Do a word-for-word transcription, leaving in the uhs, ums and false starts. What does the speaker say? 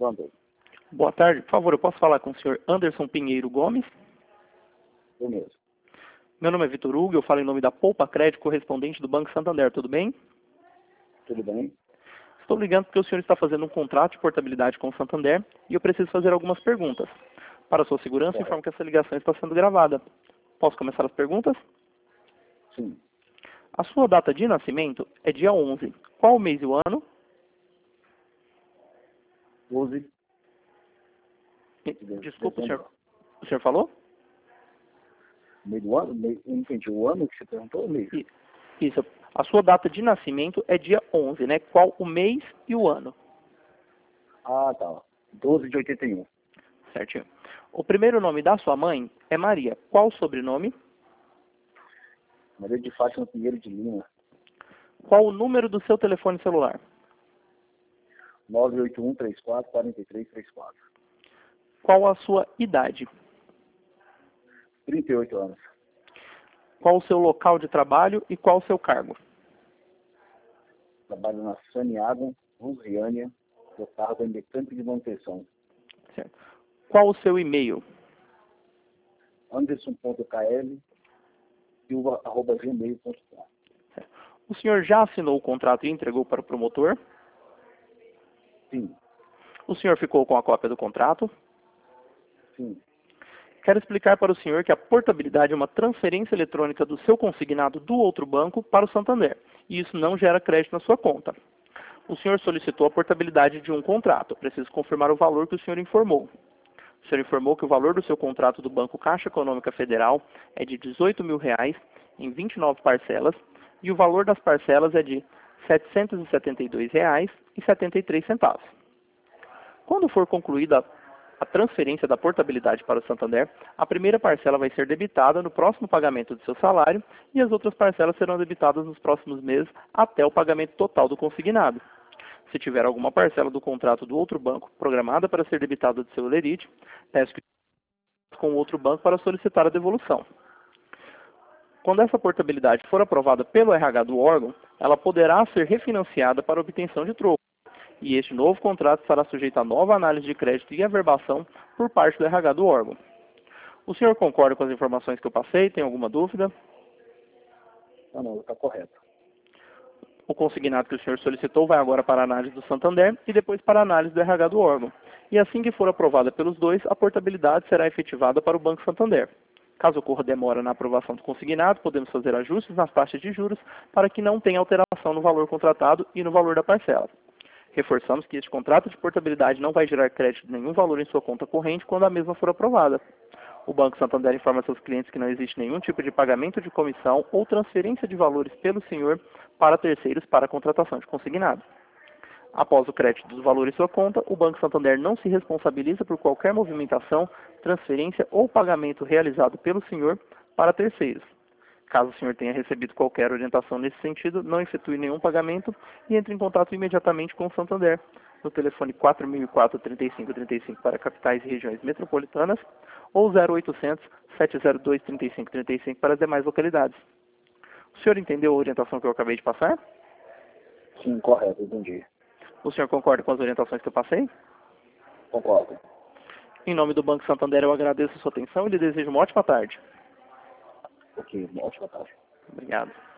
Pronto. Boa tarde. Por favor, eu posso falar com o senhor Anderson Pinheiro Gomes? Eu mesmo. Meu nome é Vitor Hugo, eu falo em nome da Poupa Crédito, correspondente do Banco Santander. Tudo bem? Tudo bem? Estou ligando porque o senhor está fazendo um contrato de portabilidade com o Santander e eu preciso fazer algumas perguntas. Para sua segurança, Correto. informo que essa ligação está sendo gravada. Posso começar as perguntas? Sim. A sua data de nascimento é dia onze. Qual o mês e o ano? doze. Desculpa, o senhor, o senhor falou? Meio do ano? Meio, não entendi. O ano que você perguntou? O mês? I- Isso. A sua data de nascimento é dia onze, né? Qual o mês e o ano? Ah, tá. doze de oitenta e um. Certinho. O primeiro nome da sua mãe é Maria. Qual o sobrenome? Maria de Fátima Pinheiro de Lima. Qual o número do seu telefone celular? nove oito um, três quatro, quatro três três quatro. Qual a sua idade? trinta e oito anos. Qual o seu local de trabalho e qual o seu cargo? Trabalho na Saniago, Lusiânia. Eu cargo em mecânico de manutenção. Certo. Qual o seu e-mail? Anderson.kl silva arroba gmail ponto com. O senhor já assinou o contrato e entregou para o promotor? Sim, O senhor ficou com a cópia do contrato? sim. Quero explicar para o senhor que a portabilidade é uma transferência eletrônica do seu consignado do outro banco para o Santander, e isso não gera crédito na sua conta. O senhor solicitou a portabilidade de um contrato. Preciso confirmar o valor que o senhor informou. O senhor informou que o valor do seu contrato do Banco Caixa Econômica Federal é de dezoito mil reais em vinte e nove parcelas e o valor das parcelas é de setecentos e setenta e dois reais e setenta e três centavos. Quando for concluída a transferência da portabilidade para o Santander, a primeira parcela vai ser debitada no próximo pagamento do seu salário e as outras parcelas serão debitadas nos próximos meses até o pagamento total do consignado. Se tiver alguma parcela do contrato do outro banco programada para ser debitada do seu lerite, peço que com o outro banco para solicitar a devolução. Quando essa portabilidade for aprovada pelo R H do órgão, ela poderá ser refinanciada para obtenção de troco. E este novo contrato estará sujeito a nova análise de crédito e averbação por parte do R H do órgão. O senhor concorda com as informações que eu passei? Tem alguma dúvida? Não, não, está correto. O consignado que o senhor solicitou vai agora para a análise do Santander e depois para a análise do R H do órgão. E assim que for aprovada pelos dois, a portabilidade será efetivada para o Banco Santander. Caso ocorra demora na aprovação do consignado, podemos fazer ajustes nas taxas de juros para que não tenha alteração no valor contratado e no valor da parcela. Reforçamos que este contrato de portabilidade não vai gerar crédito de nenhum valor em sua conta corrente quando a mesma for aprovada. O Banco Santander informa seus clientes que não existe nenhum tipo de pagamento de comissão ou transferência de valores pelo senhor para terceiros para a contratação de consignado. Após o crédito dos valores em sua conta, o Banco Santander não se responsabiliza por qualquer movimentação, transferência ou pagamento realizado pelo senhor para terceiros. Caso o senhor tenha recebido qualquer orientação nesse sentido, não efetue nenhum pagamento e entre em contato imediatamente com o Santander, no telefone quatro mil e quatro, trinta e cinco trinta e cinco para capitais e regiões metropolitanas ou zero oitocentos, sete zero dois, trinta e cinco trinta e cinco para as demais localidades. O senhor entendeu a orientação que eu acabei de passar? Sim, correto, entendi. O senhor concorda com as orientações que eu passei? Concordo. Em nome do Banco Santander, eu agradeço a sua atenção e lhe desejo uma ótima tarde. Ok, ótima tarde. Obrigado.